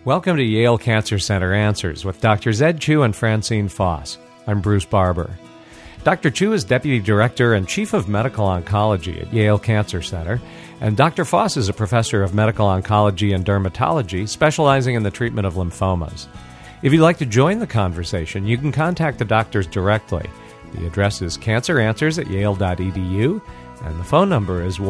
Welcome to Yale Cancer Center Answers with Drs. Ed Chu and Francine Foss. I'm Bruce Barber. Dr. Chu is Deputy Director and Chief of Medical Oncology at Yale Cancer Center, and Dr. Foss is a Professor of Medical Oncology and Dermatology, specializing in the treatment of lymphomas. If you'd like to join the conversation, you can contact the doctors directly. The address is canceranswers@yale.edu, and the phone number is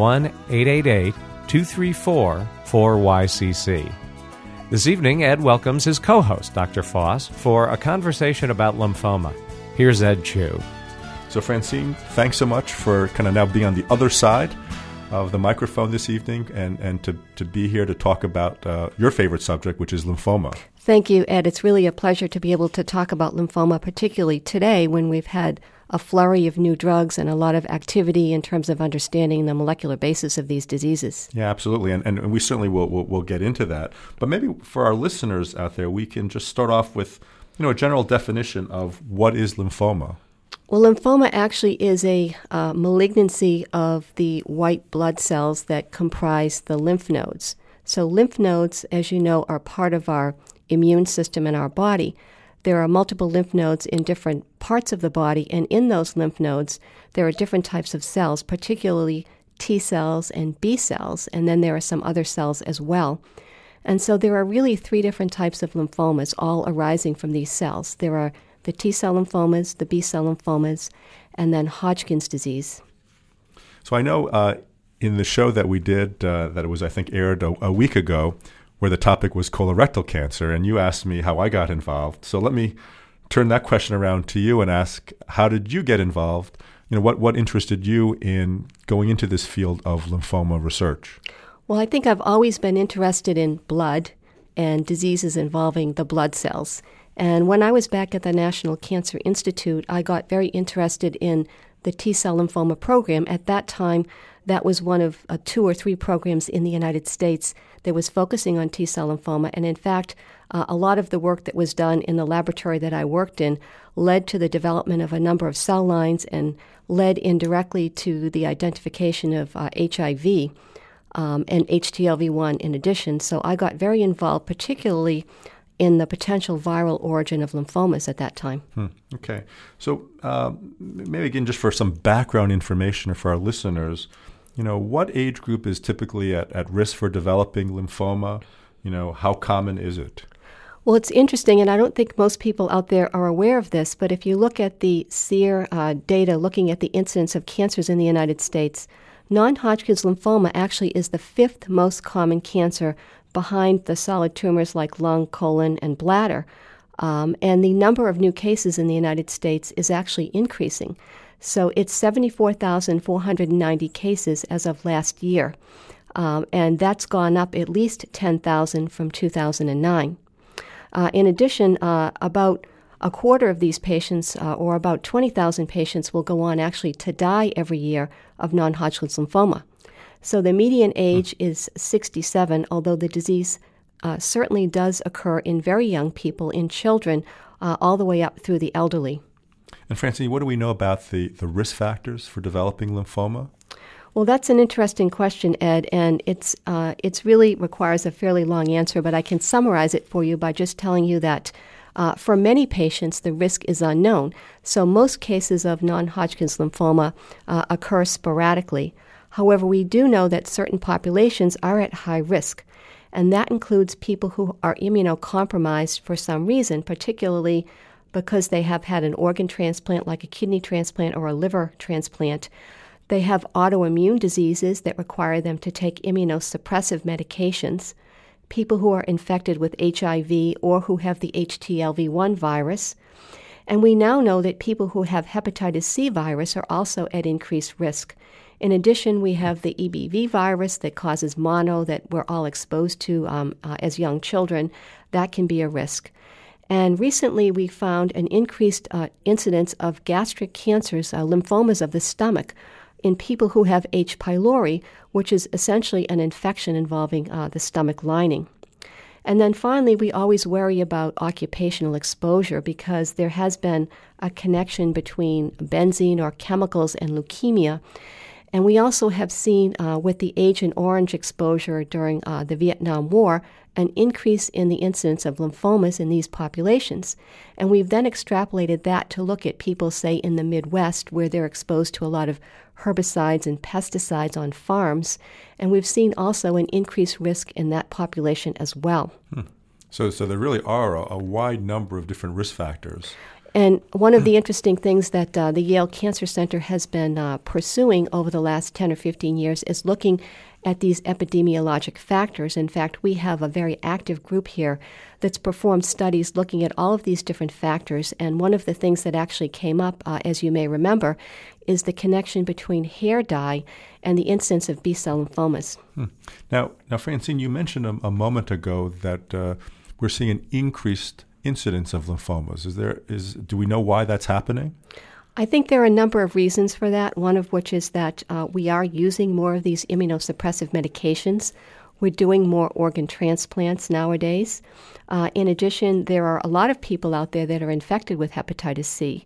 1-888-234-4YCC. This evening, Ed welcomes his co-host, Dr. Foss, for a conversation about lymphoma. Here's Ed Chu. So, Francine, thanks so much for kind of now being on the other side of the microphone this evening and to be here to talk about your favorite subject, which is lymphoma. Thank you, Ed. It's really a pleasure to be able to talk about lymphoma, particularly today when we've had a flurry of new drugs and a lot of activity in terms of understanding the molecular basis of these diseases. Yeah, absolutely. And we certainly will get into that. But maybe for our listeners out there, we can just start off with a general definition of what is lymphoma. Well, lymphoma actually is a malignancy of the white blood cells that comprise the lymph nodes. So lymph nodes, as you know, are part of our immune system in our body. There are multiple lymph nodes in different parts of the body, and in those lymph nodes, there are different types of cells, particularly T cells and B cells, and then there are some other cells as well. And so there are really three different types of lymphomas, all arising from these cells. There are the T cell lymphomas, the B cell lymphomas, and then Hodgkin's disease. So I know in the show that we did, that it was, I think, aired a week ago, where the topic was colorectal cancer, and you asked me how I got involved. So let me turn that question around to you and ask, how did you get involved? What interested you in going into this field of lymphoma research? Well, I think I've always been interested in blood and diseases involving the blood cells. And when I was back at the National Cancer Institute, I got very interested in the T-cell lymphoma program. At that time, that was one of 2 or 3 programs in the United States that was focusing on T-cell lymphoma. And in fact, a lot of the work that was done in the laboratory that I worked in led to the development of a number of cell lines and led indirectly to the identification of HIV and HTLV1 in addition. So I got very involved, particularly in the potential viral origin of lymphomas at that time. Okay. So maybe again, just for some background information for our listeners, what age group is typically at risk for developing lymphoma? How common is it? Well, it's interesting, and I don't think most people out there are aware of this, but if you look at the SEER data looking at the incidence of cancers in the United States, non-Hodgkin's lymphoma actually is the 5th most common cancer behind the solid tumors like lung, colon, and bladder. And the number of new cases in the United States is actually increasing. So it's 74,490 cases as of last year. And that's gone up at least 10,000 from 2009. In addition, about a quarter of these patients, or about 20,000 patients, will go on actually to die every year of non-Hodgkin's lymphoma. So the median age is 67, although the disease certainly does occur in very young people, in children, all the way up through the elderly. And Francine, what do we know about the risk factors for developing lymphoma? Well, that's an interesting question, Ed, and it's really requires a fairly long answer, but I can summarize it for you by just telling you that for many patients, the risk is unknown. So most cases of non-Hodgkin's lymphoma occur sporadically. However, we do know that certain populations are at high risk, and that includes people who are immunocompromised for some reason, particularly because they have had an organ transplant like a kidney transplant or a liver transplant. They have autoimmune diseases that require them to take immunosuppressive medications, people who are infected with HIV or who have the HTLV1 virus. And we now know that people who have hepatitis C virus are also at increased risk. In addition, we have the EBV virus that causes mono that we're all exposed to as young children. That can be a risk. And recently we found an increased incidence of gastric cancers, lymphomas of the stomach, in people who have H. pylori, which is essentially an infection involving the stomach lining. And then finally, we always worry about occupational exposure because there has been a connection between benzene or chemicals and leukemia. And we also have seen with the Agent Orange exposure during the Vietnam War an increase in the incidence of lymphomas in these populations. And we've then extrapolated that to look at people, say, in the Midwest, where they're exposed to a lot of herbicides and pesticides on farms. And we've seen also an increased risk in that population as well. So there really are a wide number of different risk factors. And one of the interesting things that the Yale Cancer Center has been pursuing over the last 10 or 15 years is looking at these epidemiologic factors. In fact, we have a very active group here that's performed studies looking at all of these different factors. And one of the things that actually came up, as you may remember, is the connection between hair dye and the incidence of B-cell lymphomas. Now, Francine, you mentioned a moment ago that we're seeing an increased incidence of lymphomas. Do we know why that's happening? I think there are a number of reasons for that, one of which is that we are using more of these immunosuppressive medications. We're doing more organ transplants nowadays. In addition, there are a lot of people out there that are infected with hepatitis C.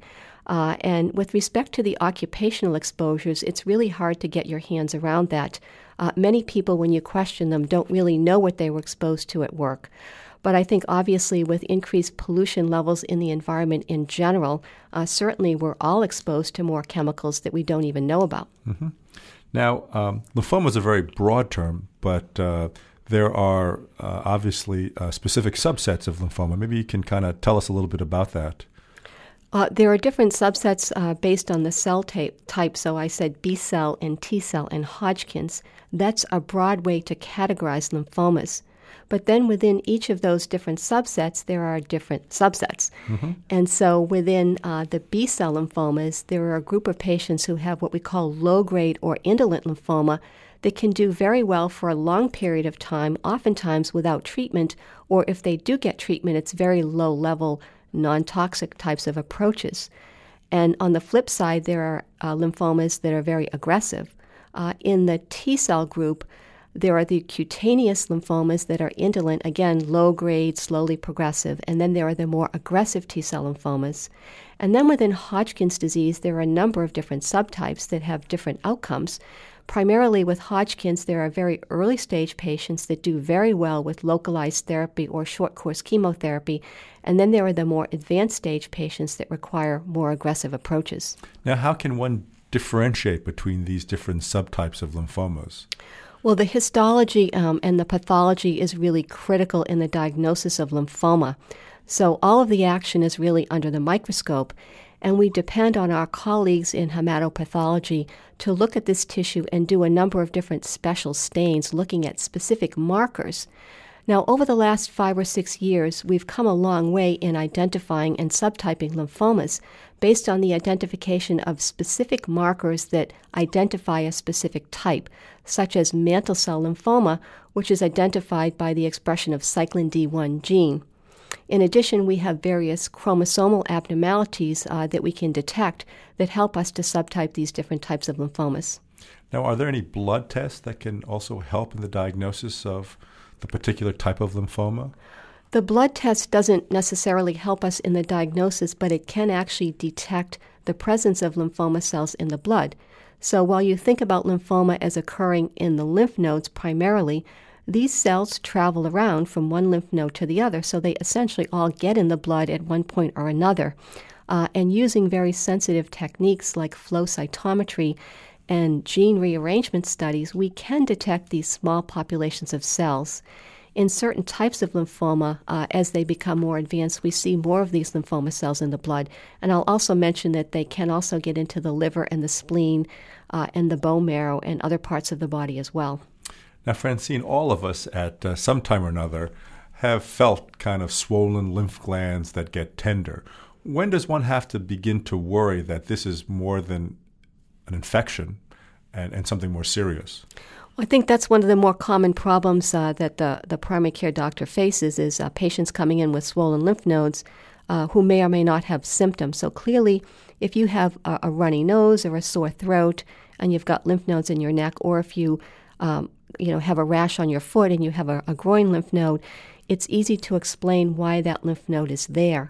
And with respect to the occupational exposures, it's really hard to get your hands around that. Many people, when you question them, don't really know what they were exposed to at work. But I think obviously with increased pollution levels in the environment in general, certainly we're all exposed to more chemicals that we don't even know about. Mm-hmm. Now, lymphoma is a very broad term, but there are obviously specific subsets of lymphoma. Maybe you can kind of tell us a little bit about that. There are different subsets based on the cell type. So I said B-cell and T-cell and Hodgkin's. That's a broad way to categorize lymphomas. But then within each of those different subsets, there are different subsets. Mm-hmm. And so within the B-cell lymphomas, there are a group of patients who have what we call low-grade or indolent lymphoma that can do very well for a long period of time, oftentimes without treatment, or if they do get treatment, it's very low-level, non-toxic types of approaches. And on the flip side, there are lymphomas that are very aggressive. In the T-cell group, there are the cutaneous lymphomas that are indolent, again, low-grade, slowly progressive, and then there are the more aggressive T-cell lymphomas. And then within Hodgkin's disease, there are a number of different subtypes that have different outcomes. Primarily with Hodgkin's, there are very early-stage patients that do very well with localized therapy or short-course chemotherapy, and then there are the more advanced-stage patients that require more aggressive approaches. Now, how can one differentiate between these different subtypes of lymphomas? Well, the histology and the pathology is really critical in the diagnosis of lymphoma. So all of the action is really under the microscope, and we depend on our colleagues in hematopathology to look at this tissue and do a number of different special stains looking at specific markers. Now, over the last 5 or 6 years, we've come a long way in identifying and subtyping lymphomas based on the identification of specific markers that identify a specific type, such as mantle cell lymphoma, which is identified by the expression of cyclin D1 gene. In addition, we have various chromosomal abnormalities that we can detect that help us to subtype these different types of lymphomas. Now, are there any blood tests that can also help in the diagnosis of the particular type of lymphoma? The blood test doesn't necessarily help us in the diagnosis, but it can actually detect the presence of lymphoma cells in the blood. So while you think about lymphoma as occurring in the lymph nodes primarily, these cells travel around from one lymph node to the other, so they essentially all get in the blood at one point or another. And using very sensitive techniques like flow cytometry and gene rearrangement studies, we can detect these small populations of cells. In certain types of lymphoma, as they become more advanced, we see more of these lymphoma cells in the blood. And I'll also mention that they can also get into the liver and the spleen and the bone marrow and other parts of the body as well. Now, Francine, all of us at some time or another have felt kind of swollen lymph glands that get tender. When does one have to begin to worry that this is more than an infection and something more serious? I think that's one of the more common problems that the primary care doctor faces is patients coming in with swollen lymph nodes who may or may not have symptoms. So clearly, if you have a runny nose or a sore throat and you've got lymph nodes in your neck, or if you have a rash on your foot and you have a groin lymph node, it's easy to explain why that lymph node is there.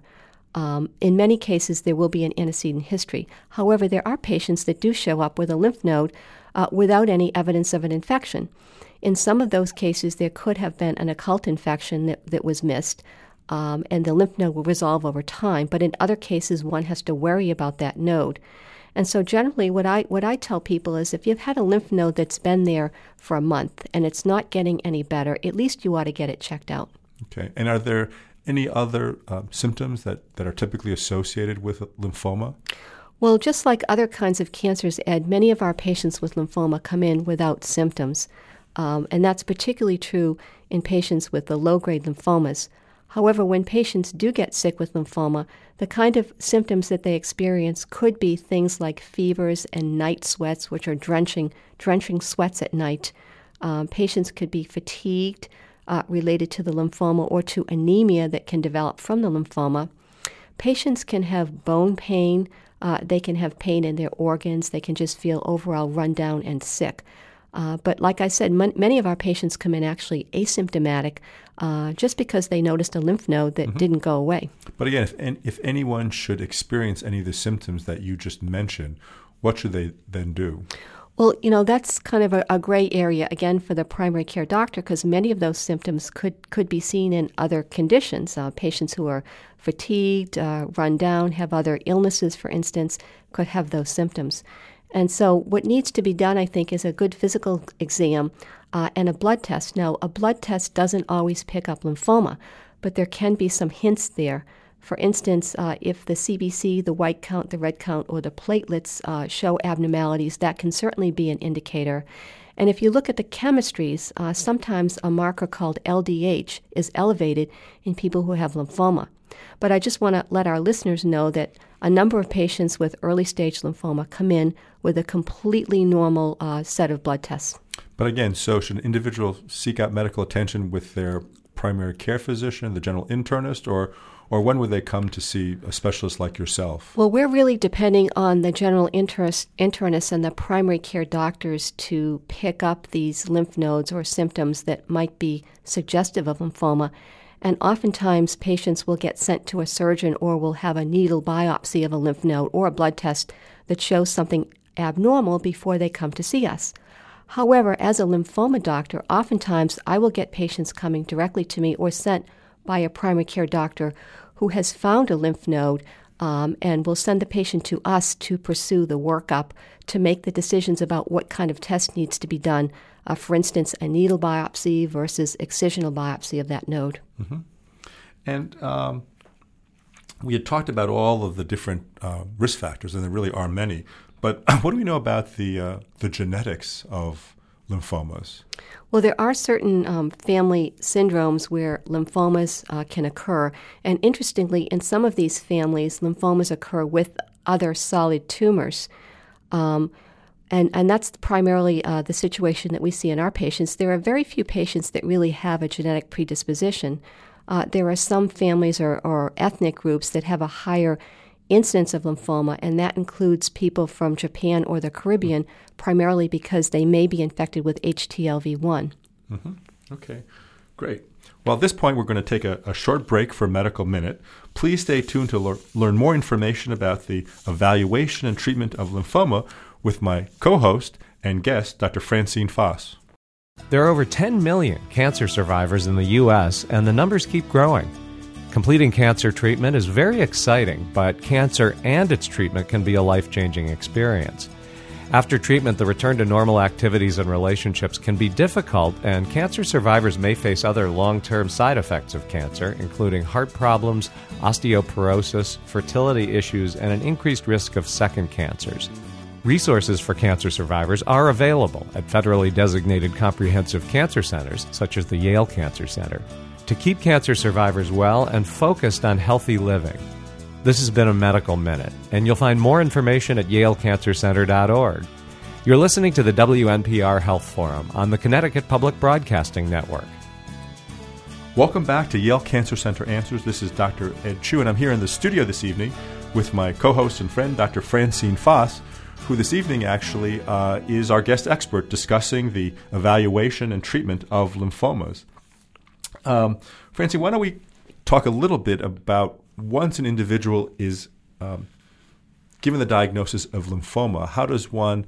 In many cases, there will be an antecedent history. However, there are patients that do show up with a lymph node without any evidence of an infection. In some of those cases, there could have been an occult infection that was missed, and the lymph node will resolve over time. But in other cases, one has to worry about that node. And so generally what I tell people is if you've had a lymph node that's been there for a month and it's not getting any better, at least you ought to get it checked out. Okay. And are there any other symptoms that are typically associated with lymphoma? Well, just like other kinds of cancers, Ed, many of our patients with lymphoma come in without symptoms. And that's particularly true in patients with the low-grade lymphomas. However, when patients do get sick with lymphoma, the kind of symptoms that they experience could be things like fevers and night sweats, which are drenching sweats at night. Patients could be fatigued related to the lymphoma or to anemia that can develop from the lymphoma. Patients can have bone pain. They can have pain in their organs. They can just feel overall run down and sick. But like I said, many of our patients come in actually asymptomatic just because they noticed a lymph node that didn't go away. But again, if anyone should experience any of the symptoms that you just mentioned, what should they then do? Well, that's kind of a gray area, again, for the primary care doctor, because many of those symptoms could be seen in other conditions. Patients who are fatigued, run down, have other illnesses, for instance, could have those symptoms. And so what needs to be done, I think, is a good physical exam and a blood test. Now, a blood test doesn't always pick up lymphoma, but there can be some hints there. For instance, if the CBC, the white count, the red count, or the platelets show abnormalities, that can certainly be an indicator. And if you look at the chemistries, sometimes a marker called LDH is elevated in people who have lymphoma. But I just want to let our listeners know that a number of patients with early-stage lymphoma come in with a completely normal set of blood tests. But again, so should an individual seek out medical attention with their primary care physician, the general internist, or when would they come to see a specialist like yourself? Well, we're really depending on the general internist and the primary care doctors to pick up these lymph nodes or symptoms that might be suggestive of lymphoma. And oftentimes, patients will get sent to a surgeon or will have a needle biopsy of a lymph node or a blood test that shows something abnormal before they come to see us. However, as a lymphoma doctor, oftentimes I will get patients coming directly to me or sent by a primary care doctor who has found a lymph node and will send the patient to us to pursue the workup to make the decisions about what kind of test needs to be done. For instance, a needle biopsy versus excisional biopsy of that node. Mm-hmm. And we had talked about all of the different risk factors, and there really are many. But what do we know about the genetics of lymphomas? Well, there are certain family syndromes where lymphomas can occur. And interestingly, in some of these families, lymphomas occur with other solid tumors. And that's primarily the situation that we see in our patients. There are very few patients that really have a genetic predisposition. There are some families or ethnic groups that have a higher incidence of lymphoma, and that includes people from Japan or the Caribbean, primarily because they may be infected with HTLV1. Mm-hmm. Okay, great. Well, at this point, we're going to take a short break for Medical Minute. Please stay tuned to learn more information about the evaluation and treatment of lymphoma with my co-host and guest, Dr. Francine Foss. There are over 10 million cancer survivors in the U.S., and the numbers keep growing. Completing cancer treatment is very exciting, but cancer and its treatment can be a life-changing experience. After treatment, the return to normal activities and relationships can be difficult, and cancer survivors may face other long-term side effects of cancer, including heart problems, osteoporosis, fertility issues, and an increased risk of second cancers. Resources for cancer survivors are available at federally designated comprehensive cancer centers, such as the Yale Cancer Center, to keep cancer survivors well and focused on healthy living. This has been a Medical Minute, and you'll find more information at yalecancercenter.org. You're listening to the WNPR Health Forum on the Connecticut Public Broadcasting Network. Welcome back to Yale Cancer Center Answers. This is Dr. Ed Chu, and I'm here in the studio this evening with my co-host and friend, Dr. Francine Foss, who this evening actually is our guest expert discussing the evaluation and treatment of lymphomas. Francine, why don't we talk a little bit about once an individual is given the diagnosis of lymphoma, how does one,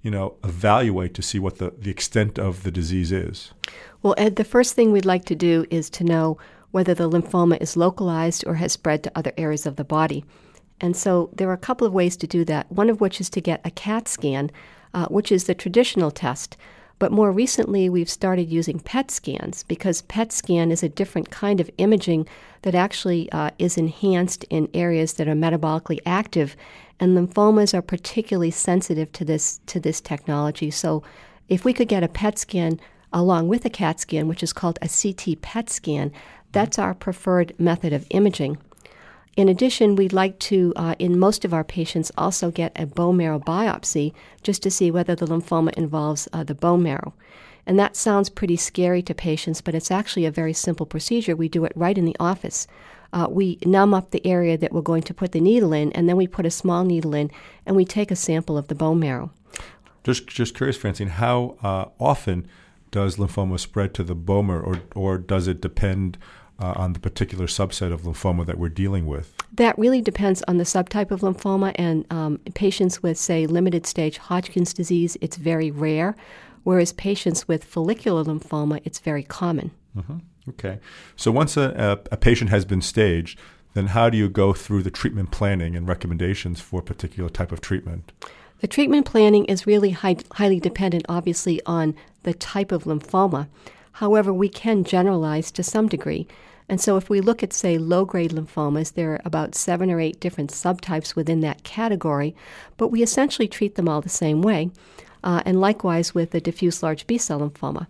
evaluate to see what the extent of the disease is? Well, Ed, the first thing we'd like to do is to know whether the lymphoma is localized or has spread to other areas of the body. And so there are a couple of ways to do that, one of which is to get a CAT scan, which is the traditional test. But more recently, we've started using PET scans because PET scan is a different kind of imaging that actually is enhanced in areas that are metabolically active, and lymphomas are particularly sensitive to this technology. So if we could get a PET scan along with a CAT scan, which is called a CT PET scan, that's our preferred method of imaging. In addition, we'd like to, in most of our patients, also get a bone marrow biopsy just to see whether the lymphoma involves the bone marrow. And that sounds pretty scary to patients, but it's actually a very simple procedure. We do it right in the office. We numb up the area that we're going to put the needle in, and then we put a small needle in, and we take a sample of the bone marrow. Just curious, Francine, how often does lymphoma spread to the bone marrow, or does it depend on the particular subset of lymphoma that we're dealing with? That really depends on the subtype of lymphoma, and patients with, say, limited stage Hodgkin's disease, it's very rare, whereas patients with follicular lymphoma, it's very common. Mm-hmm. Okay. So once a patient has been staged, then how do you go through the treatment planning and recommendations for a particular type of treatment? The treatment planning is really highly dependent, obviously, on the type of lymphoma. However, we can generalize to some degree. And so if we look at, say, low-grade lymphomas, there are about 7 or 8 different subtypes within that category, but we essentially treat them all the same way. And likewise with the diffuse large B-cell lymphoma.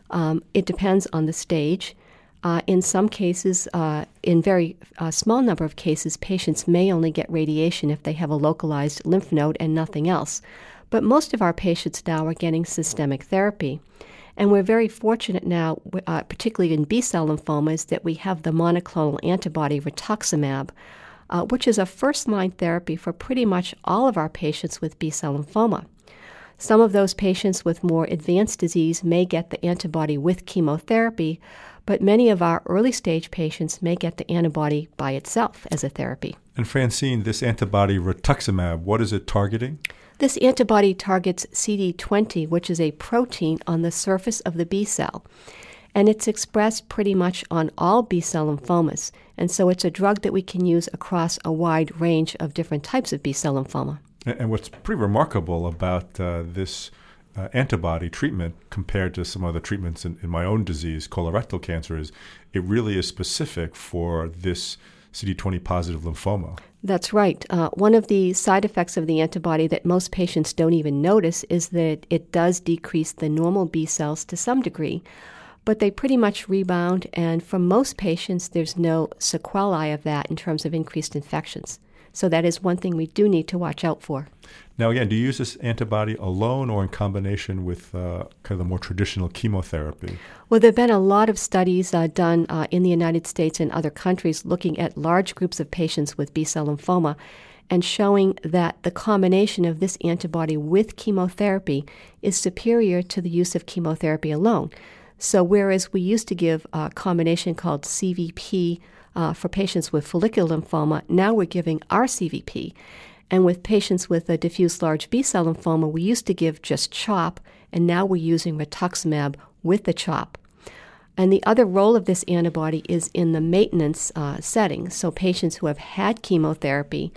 It depends on the stage. In some cases, in very small number of cases, patients may only get radiation if they have a localized lymph node and nothing else. But most of our patients now are getting systemic therapy. And we're very fortunate now, particularly in B-cell lymphomas, that we have the monoclonal antibody rituximab, which is a first-line therapy for pretty much all of our patients with B-cell lymphoma. Some of those patients with more advanced disease may get the antibody with chemotherapy, but many of our early-stage patients may get the antibody by itself as a therapy. And Francine, this antibody rituximab, what is it targeting? This antibody targets CD20, which is a protein on the surface of the B cell, and it's expressed pretty much on all B-cell lymphomas, and so it's a drug that we can use across a wide range of different types of B-cell lymphoma. And what's pretty remarkable about this antibody treatment compared to some other treatments in my own disease, colorectal cancer, is it really is specific for this CD20 positive lymphoma. That's right. One of the side effects of the antibody that most patients don't even notice is that it does decrease the normal B cells to some degree, but they pretty much rebound, and for most patients, there's no sequelae of that in terms of increased infections. So that is one thing we do need to watch out for. Now, again, do you use this antibody alone or in combination with kind of the more traditional chemotherapy? Well, there have been a lot of studies done in the United States and other countries looking at large groups of patients with B-cell lymphoma and showing that the combination of this antibody with chemotherapy is superior to the use of chemotherapy alone. So whereas we used to give a combination called CVP for patients with follicular lymphoma, now we're giving R-CVP. And with patients with a diffuse large B-cell lymphoma, we used to give just CHOP, and now we're using rituximab with the CHOP. And the other role of this antibody is in the maintenance setting. So patients who have had chemotherapy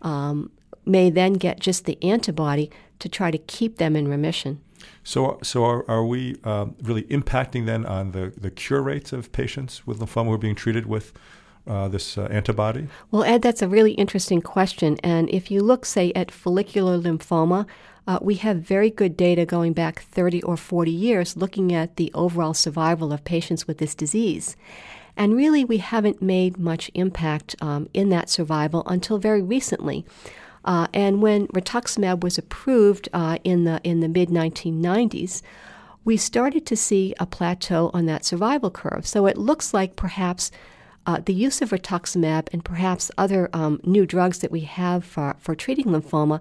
may then get just the antibody to try to keep them in remission. So are we really impacting then on the cure rates of patients with lymphoma who are being treated with this antibody? Well, Ed, that's a really interesting question. And if you look, say, at follicular lymphoma, we have very good data going back 30 or 40 years looking at the overall survival of patients with this disease. And really, we haven't made much impact in that survival until very recently. And when rituximab was approved in the mid-1990s, we started to see a plateau on that survival curve. So it looks like perhaps the use of rituximab and perhaps other new drugs that we have for treating lymphoma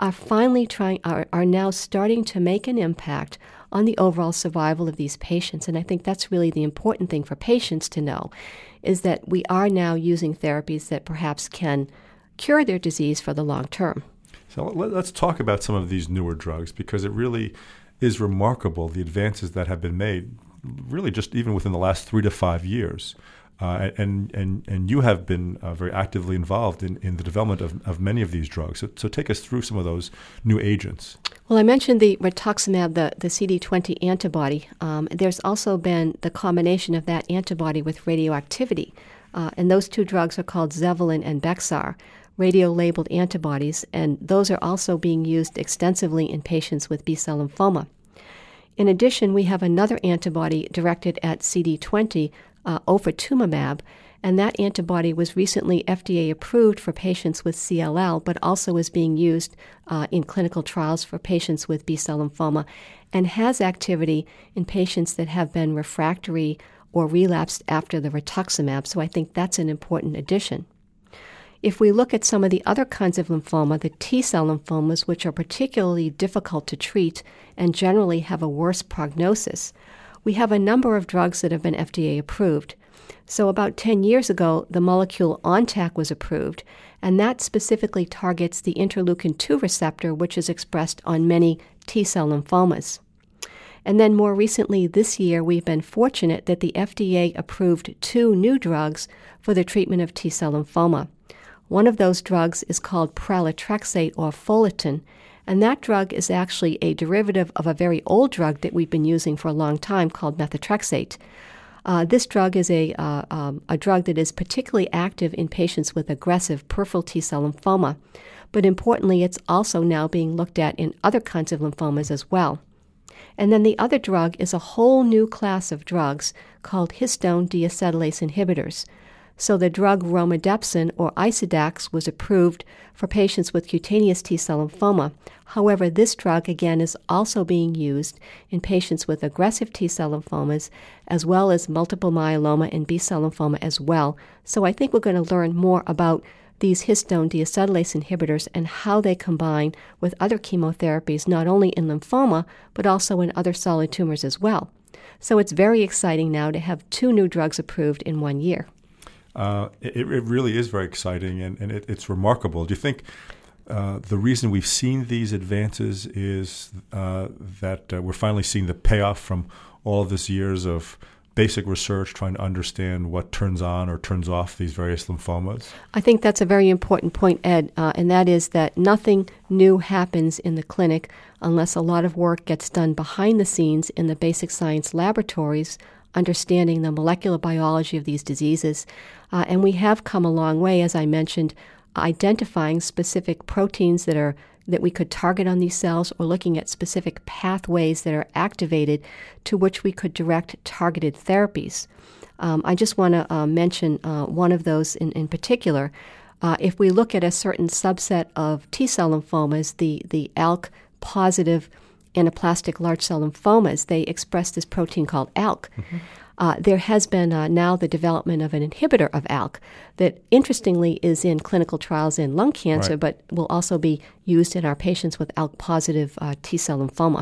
are now starting to make an impact on the overall survival of these patients. And I think that's really the important thing for patients to know, is that we are now using therapies that perhaps can cure their disease for the long term. So let's talk about some of these newer drugs, because it really is remarkable, the advances that have been made, really just even within the last 3 to 5 years. And you have been very actively involved in the development of many of these drugs. So take us through some of those new agents. Well, I mentioned the rituximab, the CD20 antibody. There's also been the combination of that antibody with radioactivity. And those two drugs are called Zevalin and Bexar, radio-labeled antibodies, and those are also being used extensively in patients with B-cell lymphoma. In addition, we have another antibody directed at CD20, ofatumumab, and that antibody was recently FDA approved for patients with CLL, but also is being used in clinical trials for patients with B-cell lymphoma, and has activity in patients that have been refractory or relapsed after the rituximab, so I think that's an important addition. If we look at some of the other kinds of lymphoma, the T-cell lymphomas, which are particularly difficult to treat and generally have a worse prognosis, we have a number of drugs that have been FDA approved. So about 10 years ago, the molecule Ontak was approved, and that specifically targets the interleukin-2 receptor, which is expressed on many T-cell lymphomas. And then more recently this year, we've been fortunate that the FDA approved 2 new drugs for the treatment of T-cell lymphoma. One of those drugs is called pralatrexate or Folliton, and that drug is actually a derivative of a very old drug that we've been using for a long time called methotrexate. This drug is a drug that is particularly active in patients with aggressive peripheral T-cell lymphoma, but importantly, it's also now being looked at in other kinds of lymphomas as well. And then the other drug is a whole new class of drugs called histone deacetylase inhibitors. So the drug romidepsin, or Isadax, was approved for patients with cutaneous T-cell lymphoma. However, this drug, again, is also being used in patients with aggressive T-cell lymphomas, as well as multiple myeloma and B-cell lymphoma as well. So I think we're going to learn more about these histone deacetylase inhibitors and how they combine with other chemotherapies, not only in lymphoma, but also in other solid tumors as well. So it's very exciting now to have 2 new drugs approved in 1 year. It really is very exciting, and it's remarkable. Do you think the reason we've seen these advances is that we're finally seeing the payoff from all of this years of basic research trying to understand what turns on or turns off these various lymphomas? I think that's a very important point, Ed, and that is that nothing new happens in the clinic unless a lot of work gets done behind the scenes in the basic science laboratories, understanding the molecular biology of these diseases. And we have come a long way, as I mentioned, identifying specific proteins that we could target on these cells, or looking at specific pathways that are activated to which we could direct targeted therapies. I just want to mention one of those in particular. If we look at a certain subset of T-cell lymphomas, the ALK-positive anaplastic large cell lymphomas, they express this protein called ALK. Mm-hmm. There has been now the development of an inhibitor of ALK that, interestingly, is in clinical trials in lung cancer, right, but will also be used in our patients with ALK-positive T-cell lymphoma.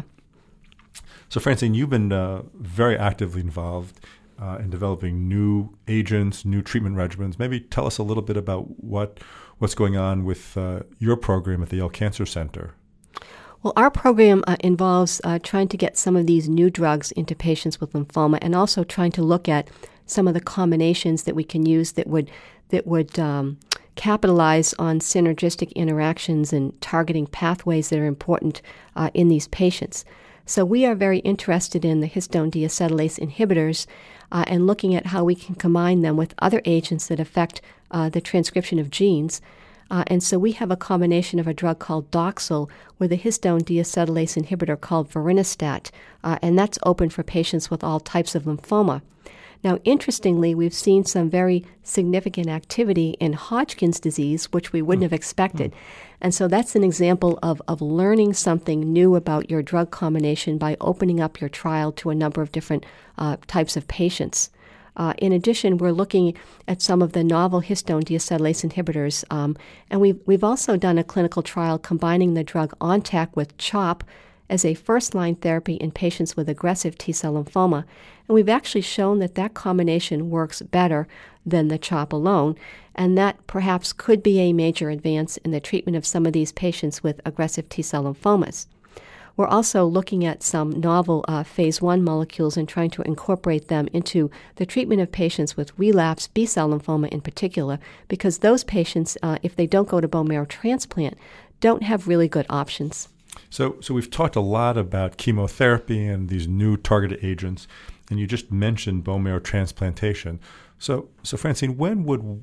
So, Francine, you've been very actively involved in developing new agents, new treatment regimens. Maybe tell us a little bit about what's going on with your program at the Yale Cancer Center. Well, our program involves trying to get some of these new drugs into patients with lymphoma, and also trying to look at some of the combinations that we can use that would capitalize on synergistic interactions and targeting pathways that are important in these patients. So we are very interested in the histone deacetylase inhibitors and looking at how we can combine them with other agents that affect the transcription of genes. And so we have a combination of a drug called Doxil with a histone deacetylase inhibitor called Vorinostat, and that's open for patients with all types of lymphoma. Now, interestingly, we've seen some very significant activity in Hodgkin's disease, which we wouldn't have expected. And so that's an example of learning something new about your drug combination by opening up your trial to a number of different types of patients. In addition, we're looking at some of the novel histone deacetylase inhibitors, and we've also done a clinical trial combining the drug Ontak with CHOP as a first-line therapy in patients with aggressive T-cell lymphoma, and we've actually shown that that combination works better than the CHOP alone, and that perhaps could be a major advance in the treatment of some of these patients with aggressive T-cell lymphomas. We're also looking at some novel phase 1 molecules and trying to incorporate them into the treatment of patients with relapsed B-cell lymphoma in particular, because those patients, if they don't go to bone marrow transplant, don't have really good options. So we've talked a lot about chemotherapy and these new targeted agents, and you just mentioned bone marrow transplantation. So Francine, when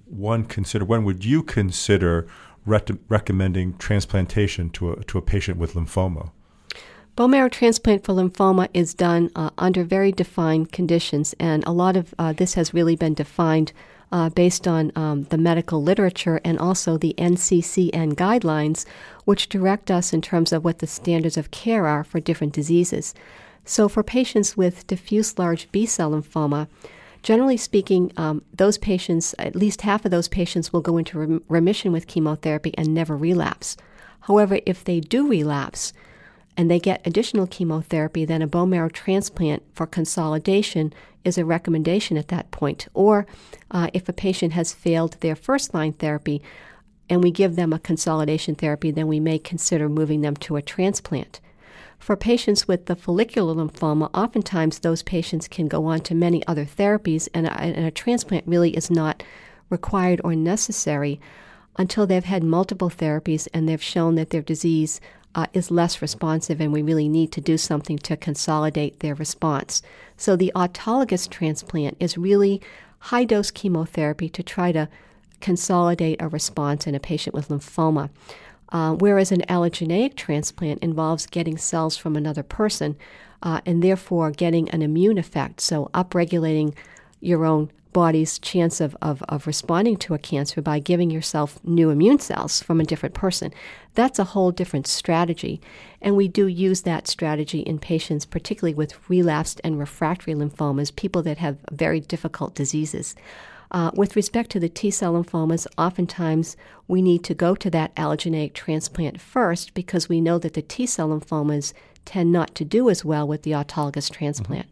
would you consider recommending transplantation to a patient with lymphoma? Bone marrow transplant for lymphoma is done under very defined conditions, and a lot of this has really been defined based on the medical literature and also the NCCN guidelines, which direct us in terms of what the standards of care are for different diseases. So for patients with diffuse large B-cell lymphoma, generally speaking, those patients, at least half of those patients will go into remission with chemotherapy and never relapse. However, if they do relapse, and they get additional chemotherapy, then a bone marrow transplant for consolidation is a recommendation at that point. Or if a patient has failed their first-line therapy and we give them a consolidation therapy, then we may consider moving them to a transplant. For patients with the follicular lymphoma, oftentimes those patients can go on to many other therapies, and a transplant really is not required or necessary until they've had multiple therapies and they've shown that their disease is less responsive, and we really need to do something to consolidate their response. So the autologous transplant is really high-dose chemotherapy to try to consolidate a response in a patient with lymphoma, whereas an allogeneic transplant involves getting cells from another person and therefore getting an immune effect, so upregulating your own body's chance of responding to a cancer by giving yourself new immune cells from a different person. That's a whole different strategy, and we do use that strategy in patients, particularly with relapsed and refractory lymphomas, people that have very difficult diseases. With respect to the T-cell lymphomas, oftentimes we need to go to that allogeneic transplant first because we know that the T-cell lymphomas tend not to do as well with the autologous transplant.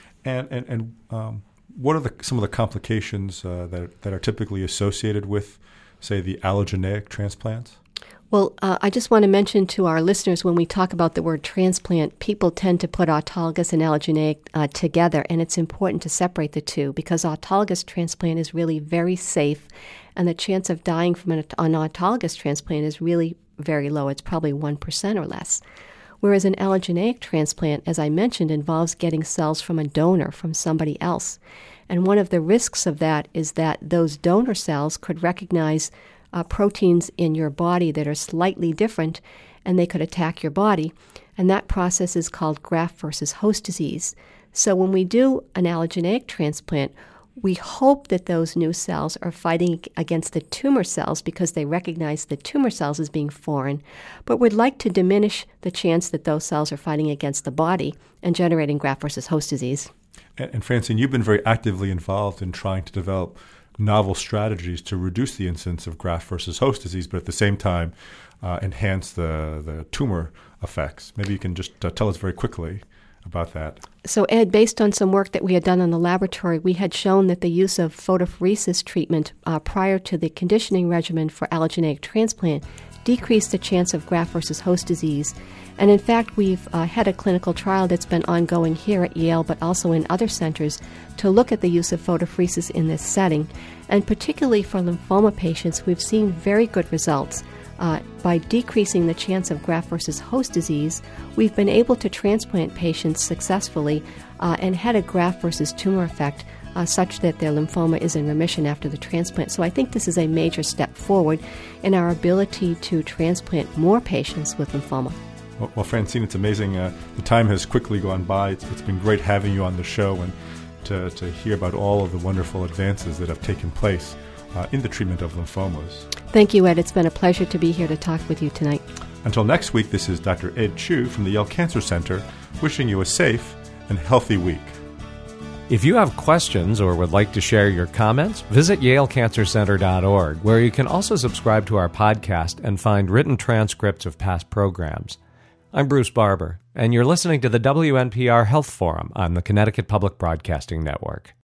And what are some of the complications that are typically associated with, say, the allogeneic transplants? Well, I just want to mention to our listeners, when we talk about the word transplant, people tend to put autologous and allogeneic together, and it's important to separate the two because autologous transplant is really very safe, and the chance of dying from an autologous transplant is really very low. It's probably 1% or less. Whereas an allogeneic transplant, as I mentioned, involves getting cells from a donor, from somebody else. And one of the risks of that is that those donor cells could recognize proteins in your body that are slightly different, and they could attack your body. And that process is called graft versus host disease. So when we do an allogeneic transplant, we hope that those new cells are fighting against the tumor cells because they recognize the tumor cells as being foreign, but we'd like to diminish the chance that those cells are fighting against the body and generating graft versus host disease. And Francine, you've been very actively involved in trying to develop novel strategies to reduce the incidence of graft versus host disease, but at the same time enhance the tumor effects. Maybe you can just tell us very quickly about that. So, Ed, based on some work that we had done in the laboratory, we had shown that the use of photopheresis treatment prior to the conditioning regimen for allogeneic transplant decreased the chance of graft versus host disease. And in fact, we've had a clinical trial that's been ongoing here at Yale, but also in other centers, to look at the use of photopheresis in this setting. And particularly for lymphoma patients, we've seen very good results. By decreasing the chance of graft versus host disease, we've been able to transplant patients successfully and had a graft versus tumor effect such that their lymphoma is in remission after the transplant. So I think this is a major step forward in our ability to transplant more patients with lymphoma. Well, Francine, it's amazing. The time has quickly gone by. It's been great having you on the show and to hear about all of the wonderful advances that have taken place in the treatment of lymphomas. Thank you, Ed. It's been a pleasure to be here to talk with you tonight. Until next week, this is Dr. Ed Chu from the Yale Cancer Center wishing you a safe and healthy week. If you have questions or would like to share your comments, visit yalecancercenter.org, where you can also subscribe to our podcast and find written transcripts of past programs. I'm Bruce Barber, and you're listening to the WNPR Health Forum on the Connecticut Public Broadcasting Network.